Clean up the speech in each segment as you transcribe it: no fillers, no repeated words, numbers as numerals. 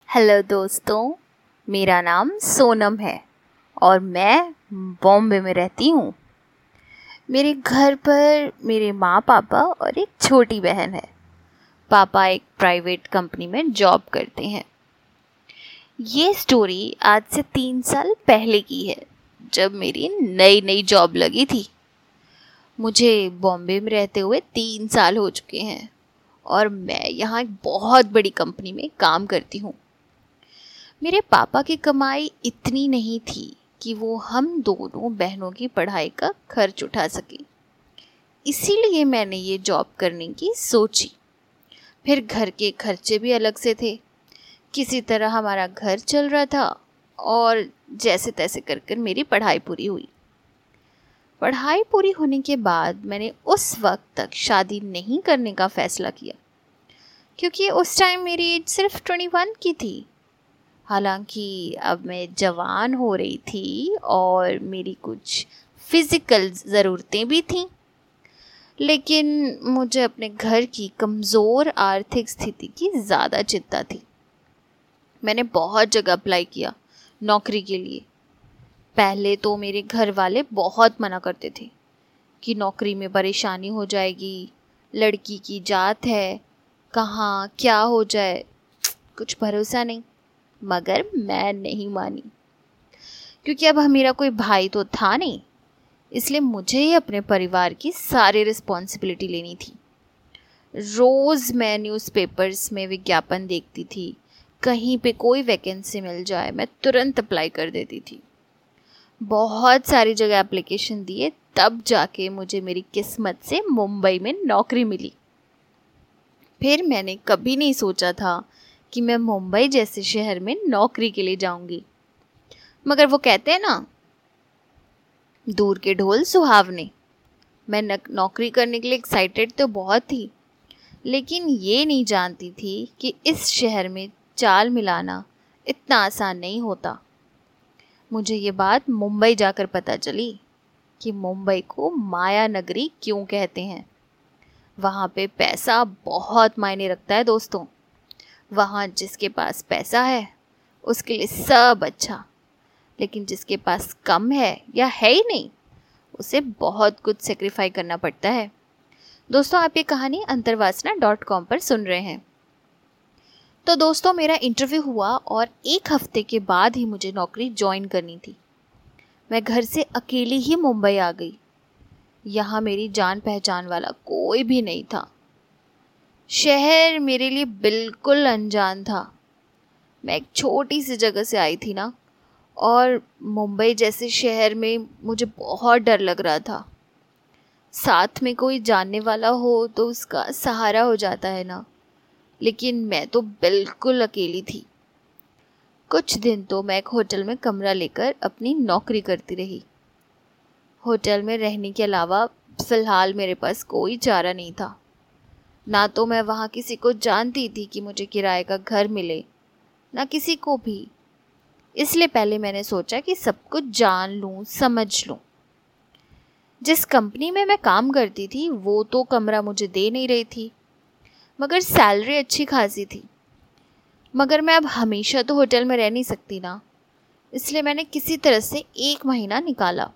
Hello दोस्तों, मेरा नाम सोनम है और मैं बॉम्बे में रहती हूँ। मेरे घर पर मेरे माँ पापा और एक छोटी बहन है। पापा एक प्राइवेट कंपनी में जॉब करते हैं। ये स्टोरी आज से 3 साल पहले की है, जब मेरी नई नई जॉब लगी थी। मुझे बॉम्बे में रहते हुए 3 साल हो चुके हैं और मैं यहाँ एक बहुत बड़ी कंपनी में काम करती हूँ। मेरे पापा की कमाई इतनी नहीं थी कि वो हम दोनों बहनों की पढ़ाई का खर्च उठा सके। इसीलिए मैंने ये जॉब करने की सोची। फिर घर के खर्चे भी अलग से थे। किसी तरह हमारा घर चल रहा था और जैसे तैसे कर कर मेरी पढ़ाई पूरी हुई। पढ़ाई पूरी होने के बाद मैंने उस वक्त तक शादी नहीं करने का फ़ैसला किया, क्योंकि उस टाइम मेरी एज सिर्फ 21 की थी। हालांकि अब मैं जवान हो रही थी और मेरी कुछ फिज़िकल ज़रूरतें भी थीं, लेकिन मुझे अपने घर की कमज़ोर आर्थिक स्थिति की ज़्यादा चिंता थी। मैंने बहुत जगह अप्लाई किया नौकरी के लिए। पहले तो मेरे घर वाले बहुत मना करते थे कि नौकरी में परेशानी हो जाएगी, लड़की की जात है, कहाँ क्या हो जाए, कुछ भरोसा नहीं। मगर मैं नहीं मानी, क्योंकि अब मेरा कोई भाई तो था नहीं, इसलिए मुझे ही अपने परिवार की सारी रिस्पॉन्सिबिलिटी लेनी थी। रोज़ मैं न्यूज़पेपर्स में विज्ञापन देखती थी। कहीं पे कोई वैकेंसी मिल जाए मैं तुरंत अप्लाई कर देती थी। बहुत सारी जगह एप्लीकेशन दिए, तब जाके मुझे मेरी किस्मत से मुंबई में नौकरी मिली। फिर मैंने कभी नहीं सोचा था कि मैं मुंबई जैसे शहर में नौकरी के लिए जाऊंगी। मगर वो कहते हैं ना, दूर के ढोल सुहावने। मैं नौकरी करने के लिए एक्साइटेड तो बहुत थी, लेकिन ये नहीं जानती थी कि इस शहर में चाल मिलाना इतना आसान नहीं होता। मुझे ये बात मुंबई जाकर पता चली कि मुंबई को माया नगरी क्यों कहते हैं। वहाँ पे पैसा बहुत मायने रखता है दोस्तों। वहाँ जिसके पास पैसा है उसके लिए सब अच्छा, लेकिन जिसके पास कम है या है ही नहीं, उसे बहुत कुछ सेक्रीफाई करना पड़ता है। दोस्तों, आप ये कहानी अंतर्वासना.com पर सुन रहे हैं। तो दोस्तों, मेरा इंटरव्यू हुआ और 1 हफ्ते के बाद ही मुझे नौकरी ज्वाइन करनी थी। मैं घर से अकेली ही मुंबई आ गई। यहाँ मेरी जान पहचान वाला कोई भी नहीं था। शहर मेरे लिए बिल्कुल अनजान था। मैं एक छोटी सी जगह से आई थी ना, और मुंबई जैसे शहर में मुझे बहुत डर लग रहा था। साथ में कोई जानने वाला हो तो उसका सहारा हो जाता है ना, लेकिन मैं तो बिल्कुल अकेली थी। कुछ दिन तो मैं एक होटल में कमरा लेकर अपनी नौकरी करती रही। होटल में रहने के अलावा फ़िलहाल मेरे पास कोई चारा नहीं था। ना तो मैं वहाँ किसी को जानती थी कि मुझे किराए का घर मिले, ना किसी को भी। इसलिए पहले मैंने सोचा कि सब कुछ जान लूँ, समझ लूँ। जिस कंपनी में मैं काम करती थी वो तो कमरा मुझे दे नहीं रही थी, मगर सैलरी अच्छी खासी थी। मगर मैं अब हमेशा तो होटल में रह नहीं सकती ना, इसलिए मैंने किसी तरह से 1 महीना निकाला।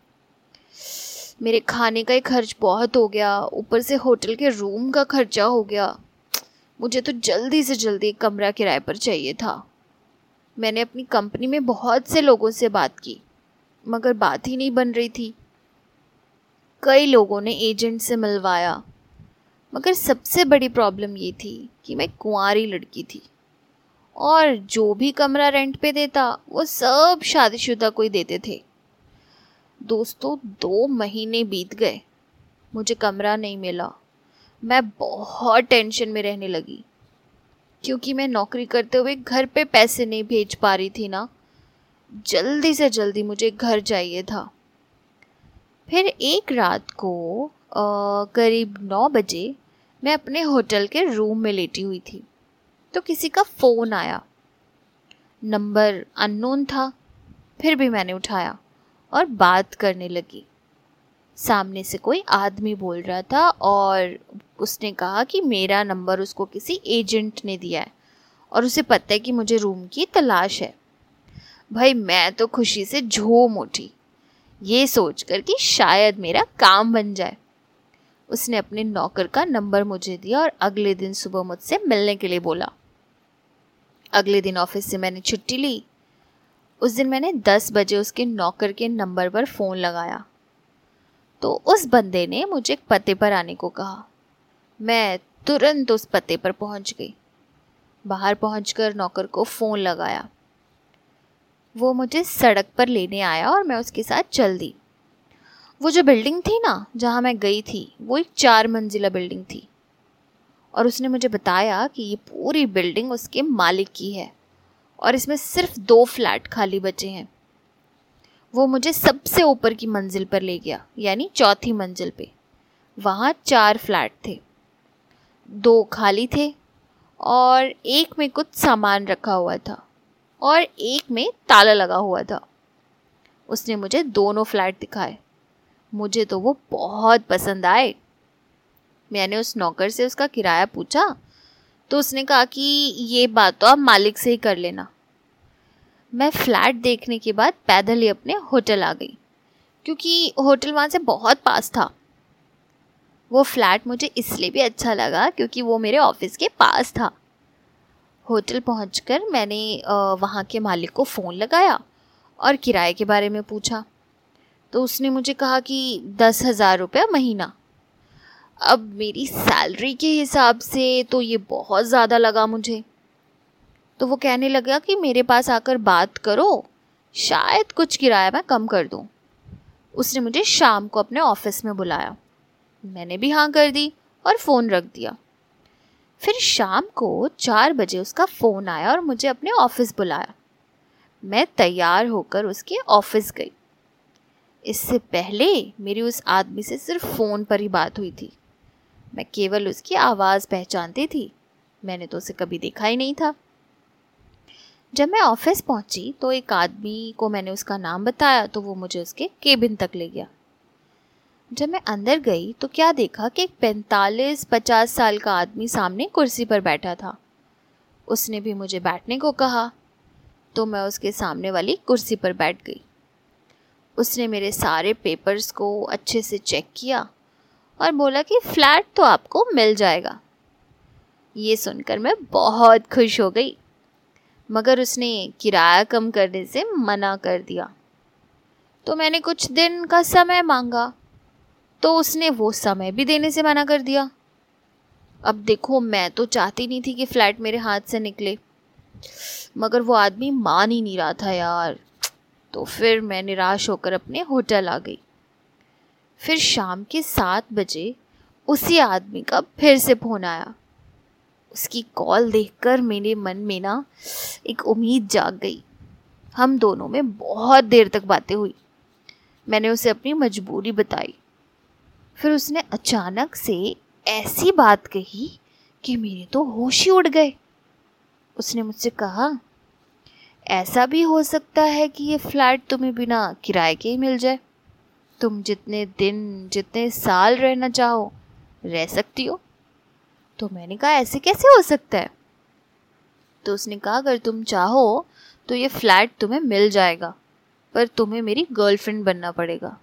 मेरे खाने का ही खर्च बहुत हो गया, ऊपर से होटल के रूम का खर्चा हो गया। मुझे तो जल्दी से जल्दी एक कमरा किराए पर चाहिए था। मैंने अपनी कंपनी में बहुत से लोगों से बात की, मगर बात ही नहीं बन रही थी। कई लोगों ने एजेंट से मिलवाया, मगर सबसे बड़ी प्रॉब्लम ये थी कि मैं कुंवारी लड़की थी और जो भी कमरा रेंट पे देता वो सब शादीशुदा कोई देते थे। दोस्तों, 2 महीने बीत गए, मुझे कमरा नहीं मिला। मैं बहुत टेंशन में रहने लगी, क्योंकि मैं नौकरी करते हुए घर पे पैसे नहीं भेज पा रही थी ना। जल्दी से जल्दी मुझे घर चाहिए था। फिर एक रात को करीब 9 बजे मैं अपने होटल के रूम में लेटी हुई थी, तो किसी का फ़ोन आया। नंबर अननोन था, फिर भी मैंने उठाया और बात करने लगी। सामने से कोई आदमी बोल रहा था और उसने कहा कि मेरा नंबर उसको किसी एजेंट ने दिया है और उसे पता है कि मुझे रूम की तलाश है। भाई मैं तो खुशी से झूम उठी, ये सोचकर कि शायद मेरा काम बन जाए। उसने अपने नौकर का नंबर मुझे दिया और अगले दिन सुबह मुझसे मिलने के लिए बोला। अगले दिन ऑफिस से मैंने छुट्टी ली। उस दिन मैंने 10 बजे उसके नौकर के नंबर पर फ़ोन लगाया तो उस बंदे ने मुझे एक पते पर आने को कहा। मैं तुरंत उस पते पर पहुंच गई। बाहर पहुंचकर नौकर को फ़ोन लगाया। वो मुझे सड़क पर लेने आया और मैं उसके साथ चल दी। वो जो बिल्डिंग थी ना जहाँ मैं गई थी, वो एक 4 मंजिला बिल्डिंग थी और उसने मुझे बताया कि ये पूरी बिल्डिंग उसके मालिक की है और इसमें सिर्फ 2 फ्लैट खाली बचे हैं। वो मुझे सबसे ऊपर की मंजिल पर ले गया, यानी चौथी मंजिल पे। वहाँ 4 फ्लैट थे, 2 खाली थे और एक में कुछ सामान रखा हुआ था और एक में ताला लगा हुआ था। उसने मुझे दोनों फ्लैट दिखाए। मुझे तो वो बहुत पसंद आए। मैंने उस नौकर से उसका किराया पूछा तो उसने कहा कि ये बात तो आप मालिक से ही कर लेना। मैं फ्लैट देखने के बाद पैदल ही अपने होटल आ गई, क्योंकि होटल वहाँ से बहुत पास था। वो फ्लैट मुझे इसलिए भी अच्छा लगा क्योंकि वो मेरे ऑफिस के पास था। होटल पहुंचकर मैंने वहाँ के मालिक को फ़ोन लगाया और किराए के बारे में पूछा तो उसने मुझे कहा कि 10,000 रुपये महीना। अब मेरी सैलरी के हिसाब से तो ये बहुत ज़्यादा लगा मुझे। तो वो कहने लगा कि मेरे पास आकर बात करो, शायद कुछ किराया मैं कम कर दूँ। उसने मुझे शाम को अपने ऑफिस में बुलाया। मैंने भी हाँ कर दी और फ़ोन रख दिया। फिर शाम को 4 बजे उसका फ़ोन आया और मुझे अपने ऑफिस बुलाया। मैं तैयार होकर उसके ऑफिस गई। इससे पहले मेरी उस आदमी से सिर्फ फ़ोन पर ही बात हुई थी। मैं केवल उसकी आवाज़ पहचानती थी, मैंने तो उसे कभी देखा ही नहीं था। जब मैं ऑफिस पहुंची तो एक आदमी को मैंने उसका नाम बताया तो वो मुझे उसके केबिन तक ले गया। जब मैं अंदर गई तो क्या देखा कि एक 45-50 साल का आदमी सामने कुर्सी पर बैठा था। उसने भी मुझे बैठने को कहा तो मैं उसके सामने वाली कुर्सी पर बैठ गई। उसने मेरे सारे पेपर्स को अच्छे से चेक किया और बोला कि फ़्लैट तो आपको मिल जाएगा। ये सुनकर मैं बहुत खुश हो गई, मगर उसने किराया कम करने से मना कर दिया। तो मैंने कुछ दिन का समय मांगा तो उसने वो समय भी देने से मना कर दिया। अब देखो, मैं तो चाहती नहीं थी कि फ़्लैट मेरे हाथ से निकले, मगर वो आदमी मान ही नहीं रहा था यार। तो फिर मैं निराश होकर अपने होटल आ गई। फिर शाम के 7 बजे उसी आदमी का फिर से फ़ोन आया। उसकी कॉल देखकर मेरे मन में ना एक उम्मीद जाग गई। हम दोनों में बहुत देर तक बातें हुई। मैंने उसे अपनी मजबूरी बताई। फिर उसने अचानक से ऐसी बात कही कि मेरे तो होश ही उड़ गए। उसने मुझसे कहा, ऐसा भी हो सकता है कि ये फ्लैट तुम्हें बिना किराए के ही मिल जाए। तुम जितने दिन, जितने साल रहना चाहो रह सकती हो। तो मैंने कहा, ऐसे कैसे हो सकता है? तो उसने कहा, अगर तुम चाहो तो ये फ्लैट तुम्हें मिल जाएगा, पर तुम्हें मेरी गर्लफ्रेंड बनना पड़ेगा।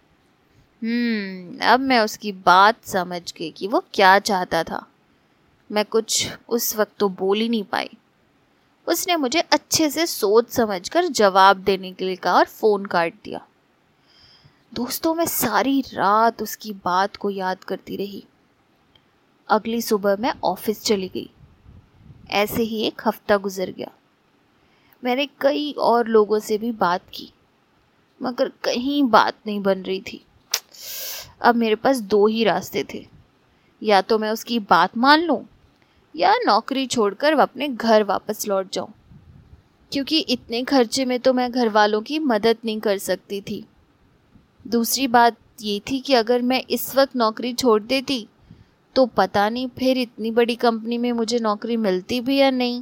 अब मैं उसकी बात समझ गई कि वो क्या चाहता था। मैं कुछ उस वक्त तो बोल ही नहीं पाई। उसने मुझे अच्छे से सोच समझकर जवाब देने के लिए कहा और फ़ोन काट दिया। दोस्तों, मैं सारी रात उसकी बात को याद करती रही। अगली सुबह मैं ऑफिस चली गई। ऐसे ही एक हफ्ता गुजर गया। मैंने कई और लोगों से भी बात की, मगर कहीं बात नहीं बन रही थी। अब मेरे पास 2 ही रास्ते थे, या तो मैं उसकी बात मान लूं या नौकरी छोड़कर अपने घर वापस लौट जाऊं, क्योंकि इतने खर्चे में तो मैं घर वालों की मदद नहीं कर सकती थी। दूसरी बात ये थी कि अगर मैं इस वक्त नौकरी छोड़ देती तो पता नहीं फिर इतनी बड़ी कंपनी में मुझे नौकरी मिलती भी या नहीं।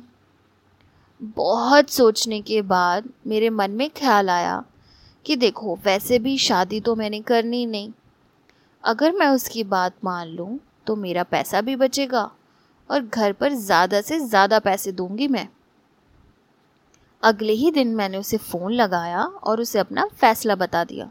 बहुत सोचने के बाद मेरे मन में ख्याल आया कि देखो, वैसे भी शादी तो मैंने करनी नहीं। अगर मैं उसकी बात मान लूँ तो मेरा पैसा भी बचेगा और घर पर ज़्यादा से ज़्यादा पैसे दूंगी मैं। अगले ही दिन मैंने उसे फ़ोन लगाया और उसे अपना फ़ैसला बता दिया।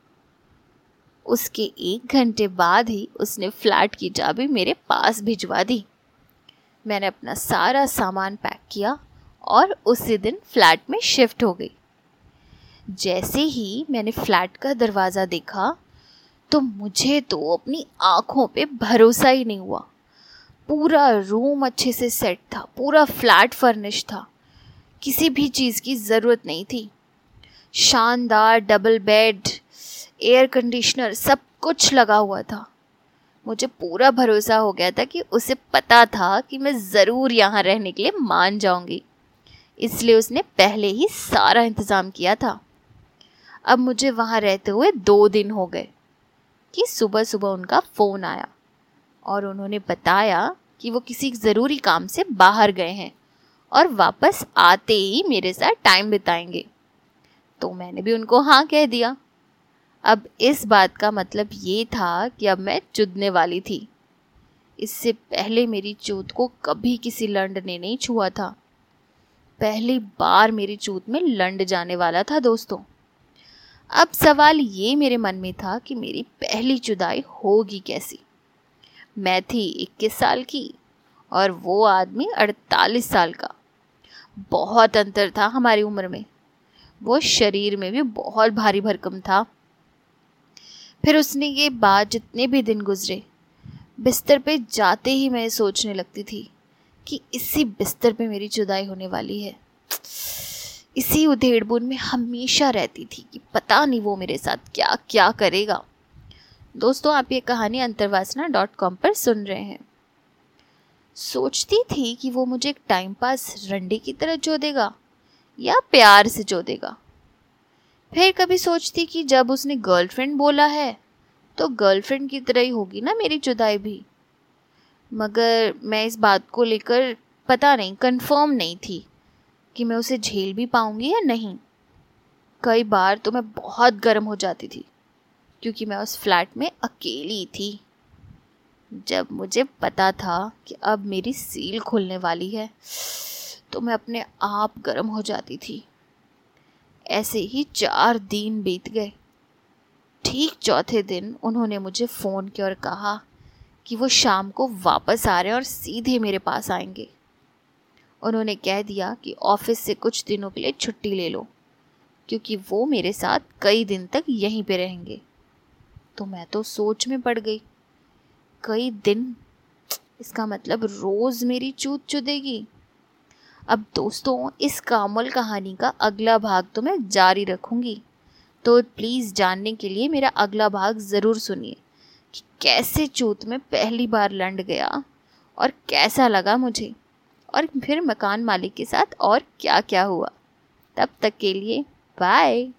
उसके 1 घंटे बाद ही उसने फ्लैट की चाबी मेरे पास भिजवा दी। मैंने अपना सारा सामान पैक किया और उसी दिन फ्लैट में शिफ्ट हो गई। जैसे ही मैंने फ्लैट का दरवाज़ा देखा तो मुझे तो अपनी आँखों पे भरोसा ही नहीं हुआ। पूरा रूम अच्छे से सेट था, पूरा फ्लैट फर्निश था, किसी भी चीज़ की ज़रूरत नहीं थी। शानदार डबल बेड, एयर कंडीशनर, सब कुछ लगा हुआ था। मुझे पूरा भरोसा हो गया था कि उसे पता था कि मैं ज़रूर यहाँ रहने के लिए मान जाऊँगी, इसलिए उसने पहले ही सारा इंतज़ाम किया था। अब मुझे वहाँ रहते हुए 2 दिन हो गए कि सुबह सुबह उनका फ़ोन आया और उन्होंने बताया कि वो किसी ज़रूरी काम से बाहर गए हैं और वापस आते ही मेरे साथ टाइम बिताएंगे। तो मैंने भी उनको हाँ कह दिया। अब इस बात का मतलब ये था कि अब मैं चुदने वाली थी। इससे पहले मेरी चूत को कभी किसी लंड ने नहीं छुआ था। पहली बार मेरी चूत में लंड जाने वाला था दोस्तों। अब सवाल ये मेरे मन में था कि मेरी पहली जुदाई होगी कैसी। मैं थी 21 साल की और वो आदमी 48 साल का। बहुत अंतर था हमारी उम्र में। वो शरीर में भी बहुत भारी भरकम था। फिर उसने ये बात जितने भी दिन गुजरे, बिस्तर पे जाते ही मैं सोचने लगती थी कि इसी बिस्तर पे मेरी जुदाई होने वाली है। इसी उधेड़-बुन में हमेशा रहती थी कि पता नहीं वो मेरे साथ क्या क्या करेगा। दोस्तों, आप ये कहानी अंतर्वासना.com पर सुन रहे हैं। सोचती थी कि वो मुझे एक टाइम पास रंडे की तरह जोदेगा या प्यार से जोदेगा। फिर कभी सोचती कि जब उसने गर्लफ्रेंड बोला है तो गर्लफ्रेंड की तरह ही होगी ना मेरी जुदाई भी। मगर मैं इस बात को लेकर पता नहीं कंफर्म नहीं थी कि मैं उसे झेल भी पाऊंगी या नहीं। कई बार तो मैं बहुत गर्म हो जाती थी क्योंकि मैं उस फ्लैट में अकेली थी। जब मुझे पता था कि अब मेरी सील खुलने वाली है तो मैं अपने आप गर्म हो जाती थी। ऐसे ही 4 दिन बीत गए। ठीक चौथे दिन उन्होंने मुझे फ़ोन किया और कहा कि वो शाम को वापस आ रहे हैं और सीधे मेरे पास आएंगे। उन्होंने कह दिया कि ऑफिस से कुछ दिनों के लिए छुट्टी ले लो क्योंकि वो मेरे साथ कई दिन तक यहीं पे रहेंगे। तो मैं तो सोच में पड़ गई। कई दिन, इसका मतलब रोज़ मेरी चूत चुदेगी। अब दोस्तों, इस कामुल कहानी का अगला भाग तो मैं जारी रखूँगी, तो प्लीज़ जानने के लिए मेरा अगला भाग ज़रूर सुनिए कि कैसे चूत में पहली बार लंड गया और कैसा लगा मुझे, और फिर मकान मालिक के साथ और क्या क्या हुआ। तब तक के लिए बाय।